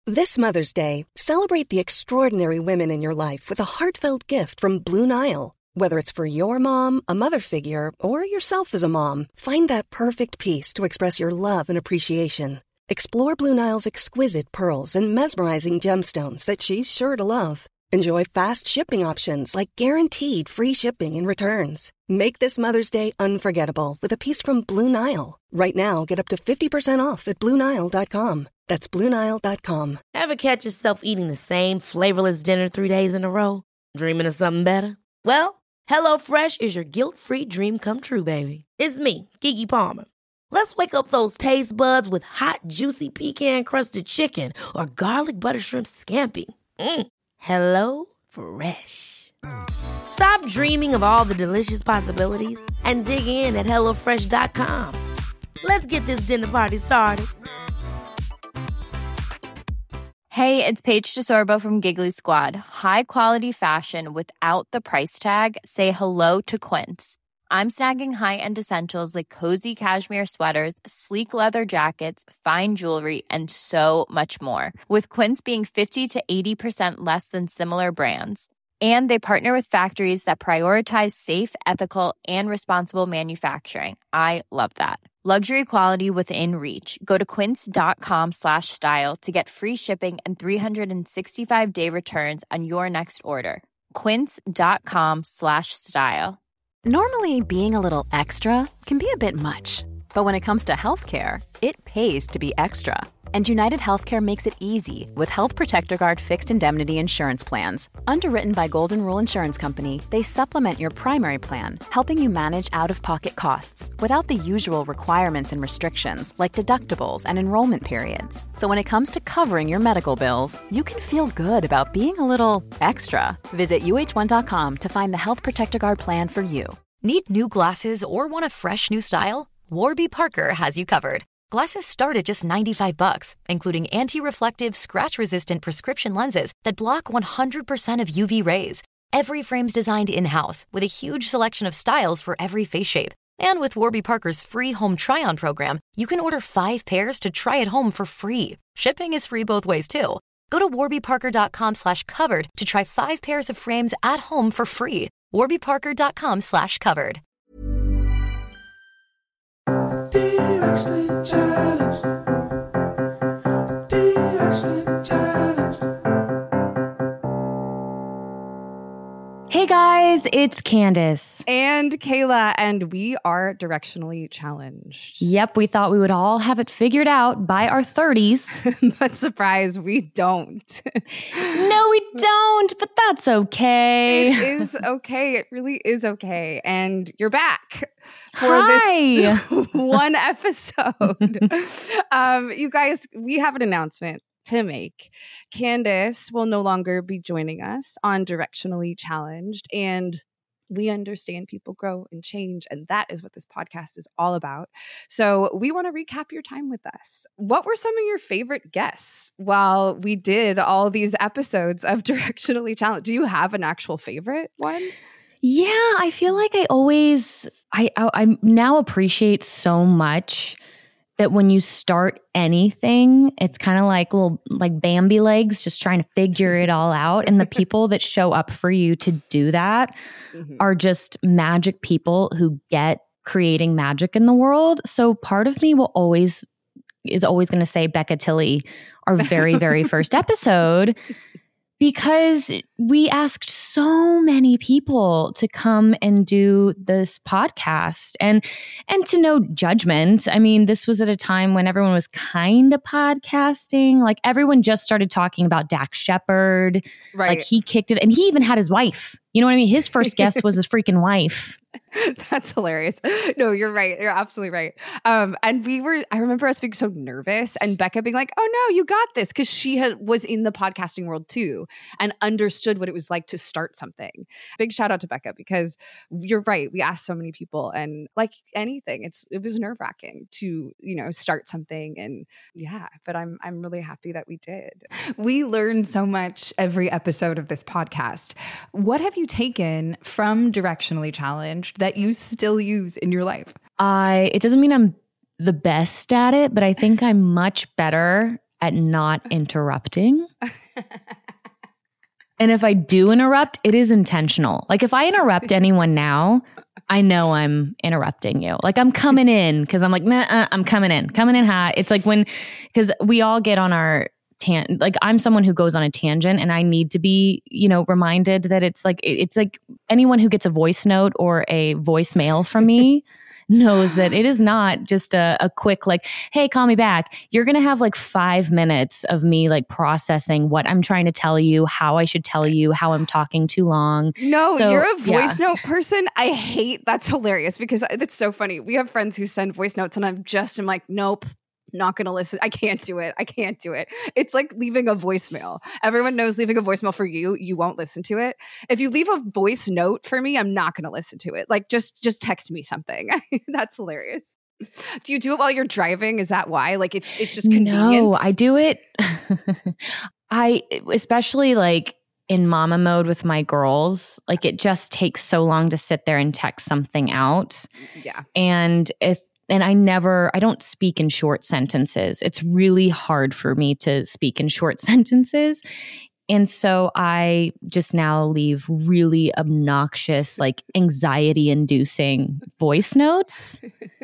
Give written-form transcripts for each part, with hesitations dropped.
This Mother's Day, celebrate the extraordinary women in your life with a heartfelt gift from Blue Nile. Whether it's for your mom, a mother figure, or yourself as a mom, find that perfect piece to express your love and appreciation. Explore Blue Nile's exquisite pearls and mesmerizing gemstones that she's sure to love. Enjoy fast shipping options like guaranteed free shipping and returns. Make this Mother's Day unforgettable with a piece from Blue Nile. Right now, get up to 50% off at BlueNile.com. That's BlueNile.com. Ever catch yourself eating the same flavorless dinner 3 days in a row? Dreaming of something better? Well, HelloFresh is your guilt-free dream come true, baby. It's me, Keke Palmer. Let's wake up those taste buds with hot, juicy pecan-crusted chicken or garlic butter shrimp scampi. Hello Fresh. Stop dreaming of all the delicious possibilities and dig in at HelloFresh.com. Let's get this dinner party started. Hey, it's Paige DeSorbo from Giggly Squad. High quality fashion without the price tag. Say hello to Quince. I'm snagging high-end essentials like cozy cashmere sweaters, sleek leather jackets, fine jewelry, and so much more. With Quince being 50 to 80% less than similar brands. And they partner with factories that prioritize safe, ethical, and responsible manufacturing. I love that. Luxury quality within reach. Go to quince.com/style to get free shipping and 365-day returns on your next order. Quince.com/style. Normally, being a little extra can be a bit much. But when it comes to healthcare, it pays to be extra. And United Healthcare makes it easy with Health Protector Guard fixed indemnity insurance plans. Underwritten by Golden Rule Insurance Company, they supplement your primary plan, helping you manage out-of-pocket costs without the usual requirements and restrictions like deductibles and enrollment periods. So when it comes to covering your medical bills, you can feel good about being a little extra. Visit UH1.com to find the Health Protector Guard plan for you. Need new glasses or want a fresh new style? Warby Parker has you covered. Glasses start at just $95, including anti-reflective, scratch-resistant prescription lenses that block 100% of UV rays. Every frame's designed in-house with a huge selection of styles for every face shape. And with Warby Parker's free home try-on program, you can order 5 pairs to try at home for free. Shipping is free both ways, too. Go to warbyparker.com/covered to try 5 pairs of frames at home for free. warbyparker.com/covered. Hey guys, it's Candace. And Kayla, and we are directionally challenged. Yep, we thought we would all have it figured out by our 30s. But surprise, we don't. No, we don't, but that's okay. It is okay. It really is okay. And you're back for Hi. this one episode. You guys, we have an announcement to make. Candace will no longer be joining us on Directionally Challenged, and we understand people grow and change, and that is what this podcast is all about. So we want to recap your time with us. What were some of your favorite guests while we did all these episodes of Directionally Challenged? Do you have an actual favorite one? Yeah, I feel like I now appreciate so much that when you start anything, it's kind of like little like Bambi legs, just trying to figure it all out. And the people that show up for you to do that are just magic people who get creating magic in the world. So part of me is always going to say Becca Tilley, our very, very first episode, because we asked so many people to come and do this podcast and to no judgment. I mean, this was at a time when everyone was kind of podcasting. Like everyone just started talking about Dax Shepard. Right. Like he kicked it and he even had his wife. You know what I mean? His first guest was his freaking wife. That's hilarious. No, you're right. You're absolutely right. And I remember us being so nervous and Becca being like, oh no, you got this. Because she was in the podcasting world too and understood what it was like to start something. Big shout out to Becca because you're right. We asked so many people and like anything, it was nerve wracking to, start something. And yeah, but I'm really happy that we did. We learn so much every episode of this podcast. What have you taken from Directionally Challenged that you still use in your life? It doesn't mean I'm the best at it, but I think I'm much better at not interrupting. And if I do interrupt, it is intentional. Like if I interrupt anyone now, I know I'm interrupting you. Like I'm coming in because I'm like, nah, I'm coming in hot. It's like because we all get on our like I'm someone who goes on a tangent and I need to be, reminded that it's like anyone who gets a voice note or a voicemail from me knows that it is not just a quick like, hey, call me back. You're going to have like 5 minutes of me like processing what I'm trying to tell you, how I should tell you, how I'm talking too long. No, so, you're a voice note person. I hate that's hilarious because it's so funny. We have friends who send voice notes and I'm like, nope. Not going to listen. I can't do it. It's like leaving a voicemail. Everyone knows leaving a voicemail for you won't listen to it. If you leave a voice note for me, I'm not going to listen to it. Like just text me something. That's hilarious. Do you do it while you're driving? Is that why? Like it's just convenience? No, I do it. I especially like in mama mode with my girls, like it just takes so long to sit there and text something out. Yeah. And I don't speak in short sentences. It's really hard for me to speak in short sentences. And so I just now leave really obnoxious, like anxiety inducing voice notes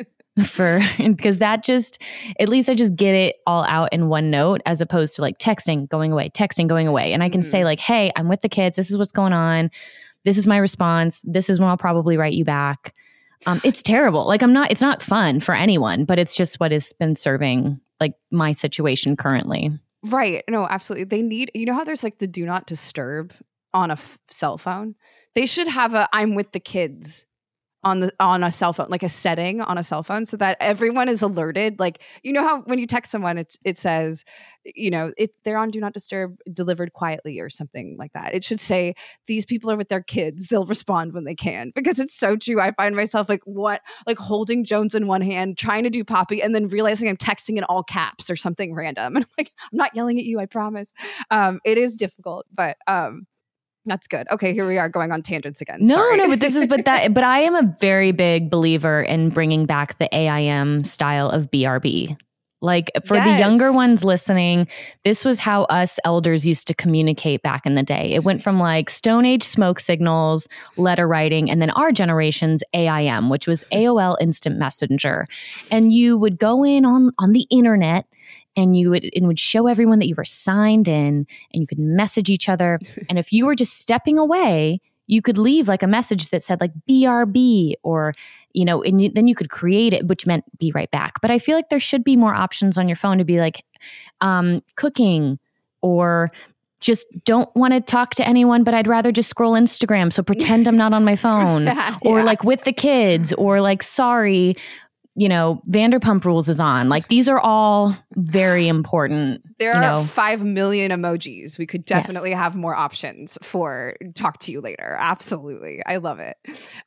because that just, at least I just get it all out in one note as opposed to like texting, going away. And I can say like, hey, I'm with the kids. This is what's going on. This is my response. This is when I'll probably write you back. It's terrible. Like it's not fun for anyone, but it's just what has been serving like my situation currently. Right. No, absolutely. They need, how there's like the do not disturb on a cell phone. They should have I'm with the kids on a cell phone, like a setting on a cell phone so that everyone is alerted. Like, how when you text someone, it says, they're on do not disturb delivered quietly or something like that. It should say these people are with their kids. They'll respond when they can, because it's so true. I find myself like holding Jones in one hand, trying to do Poppy and then realizing I'm texting in all caps or something random. And I'm like, I'm not yelling at you. I promise. It is difficult, but, that's good. Okay, here we are going on tangents again. No, Sorry. but I am a very big believer in bringing back the AIM style of BRB. Like for the younger ones listening, this was how us elders used to communicate back in the day. It went from like Stone Age smoke signals, letter writing, and then our generation's AIM, which was AOL Instant Messenger. And you would go in on the internet and it would show everyone that you were signed in and you could message each other. And if you were just stepping away, you could leave like a message that said like BRB or, then you could create it, which meant be right back. But I feel like there should be more options on your phone to be like cooking or just don't want to talk to anyone, but I'd rather just scroll Instagram. So pretend I'm not on my phone or like with the kids or like, sorry, Vanderpump Rules is on. Like these are all very important. There are 5 million emojis. We could definitely have more options for talk to you later. Absolutely. I love it.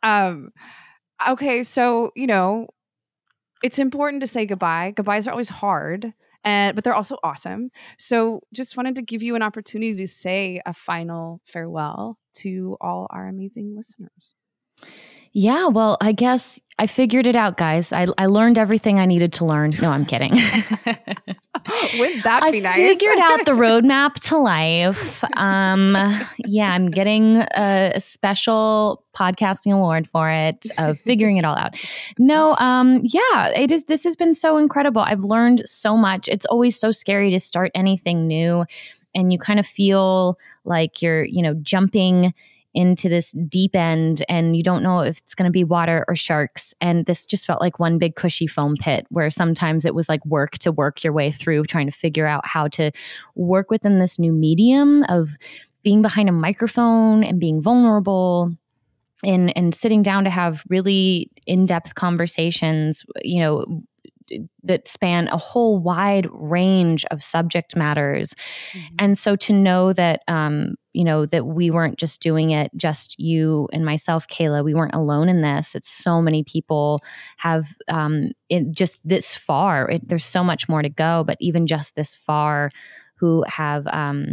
Okay. So, it's important to say goodbye. Goodbyes are always hard, but they're also awesome. So just wanted to give you an opportunity to say a final farewell to all our amazing listeners. Yeah, well, I guess I figured it out, guys. I learned everything I needed to learn. No, I'm kidding. Wouldn't that be nice? I figured out the roadmap to life. I'm getting a special podcasting award for it of figuring it all out. No, it is. This has been so incredible. I've learned so much. It's always so scary to start anything new, and you kind of feel like you're, jumping into this deep end and you don't know if it's going to be water or sharks. And this just felt like one big cushy foam pit where sometimes it was like work to work your way through trying to figure out how to work within this new medium of being behind a microphone and being vulnerable and sitting down to have really in-depth conversations, that span a whole wide range of subject matters. Mm-hmm. And so to know that, that we weren't just doing it, just you and myself, Kayla, we weren't alone in this. That so many people have just this far. There's so much more to go, but even just this far who have,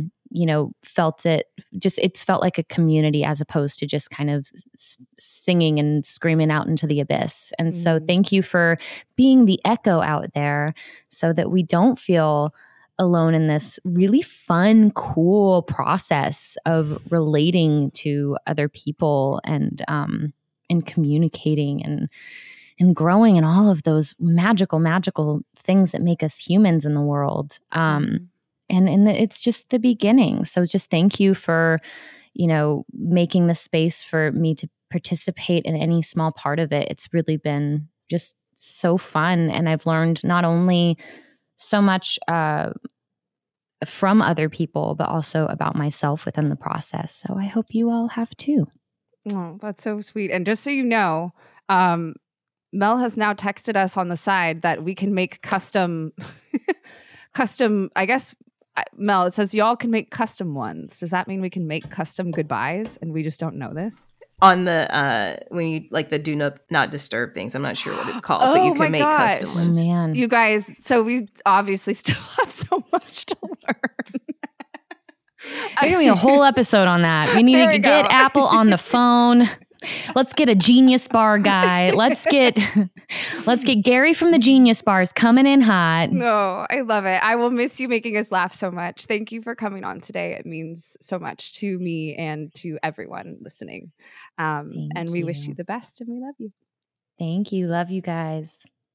felt it, it's felt like a community as opposed to just kind of singing and screaming out into the abyss. And so thank you for being the echo out there so that we don't feel alone in this really fun, cool process of relating to other people and communicating and growing and all of those magical things that make us humans in the world. And it's just the beginning. So just thank you for, making the space for me to participate in any small part of it. It's really been just so fun. And I've learned not only so much from other people, but also about myself within the process. So I hope you all have too. Oh, that's so sweet. And just so you know, Mel has now texted us on the side that we can make custom, I guess, Mel, it says y'all can make custom ones. Does that mean we can make custom goodbyes and we just don't know this? On the, when you, like the do not disturb things, I'm not sure what it's called, but you can make custom ones. Oh, man. You guys, so we obviously still have so much to learn. We're doing a whole episode on that. We need to get Apple on the phone. Let's get a Genius Bar guy. Let's get Gary from the Genius Bars coming in hot. No, I love it. I will miss you making us laugh so much. Thank you for coming on today. It means so much to me and to everyone listening. And we wish you the best and we love you. Thank you. Love you guys.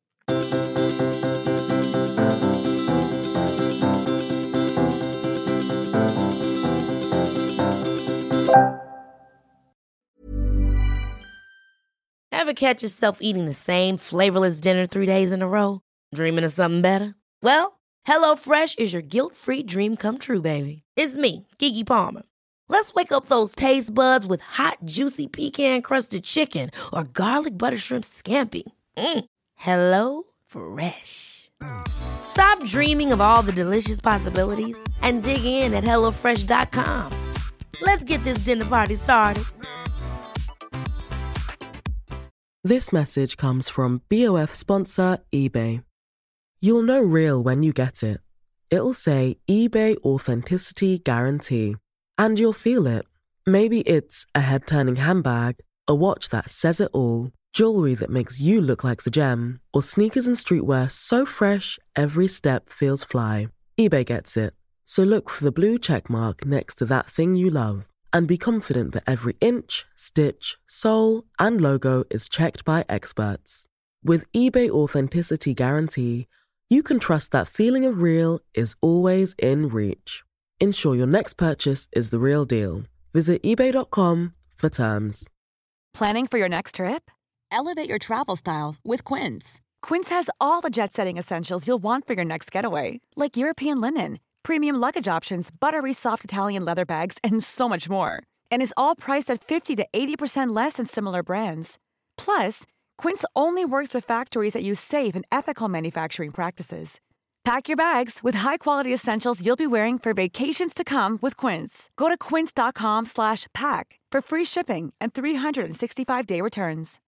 Ever catch yourself eating the same flavorless dinner 3 days in a row? Dreaming of something better? Well, HelloFresh is your guilt-free dream come true, baby. It's me, Keke Palmer. Let's wake up those taste buds with hot, juicy pecan-crusted chicken or garlic butter shrimp scampi. HelloFresh. Stop dreaming of all the delicious possibilities and dig in at HelloFresh.com. Let's get this dinner party started. This message comes from BOF sponsor eBay. You'll know real when you get it. It'll say eBay Authenticity Guarantee. And you'll feel it. Maybe it's a head-turning handbag, a watch that says it all, jewelry that makes you look like the gem, or sneakers and streetwear so fresh every step feels fly. eBay gets it. So look for the blue check mark next to that thing you love. And be confident that every inch, stitch, sole, and logo is checked by experts. With eBay Authenticity Guarantee, you can trust that feeling of real is always in reach. Ensure your next purchase is the real deal. Visit eBay.com for terms. Planning for your next trip? Elevate your travel style with Quince. Quince has all the jet-setting essentials you'll want for your next getaway, like European linen, premium luggage options, buttery soft Italian leather bags, and so much more. And is all priced at 50 to 80% less than similar brands. Plus, Quince only works with factories that use safe and ethical manufacturing practices. Pack your bags with high-quality essentials you'll be wearing for vacations to come with Quince. Go to quince.com/pack for free shipping and 365-day returns.